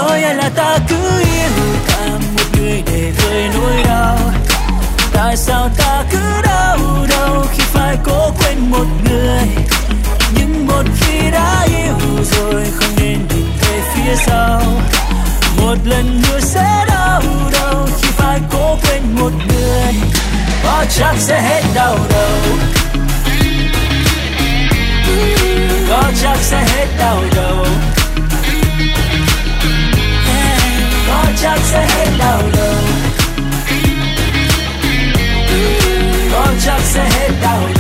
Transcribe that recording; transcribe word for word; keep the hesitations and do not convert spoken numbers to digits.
thôi hay là ta cứ yêu cả một người để vơi nỗi đau. Tại sao ta cứ đau đầu khi phải cố quên một người, nhưng một khi đã yêu rồi không nên nhìn về phía sau. Một lần nữa sẽ đau đầu khi phải cố quên một người, có chắc sẽ hết đau đầu, có chắc sẽ hết đau đầu, có chắc sẽ hết đau đầu, có chắc sẽ hết đau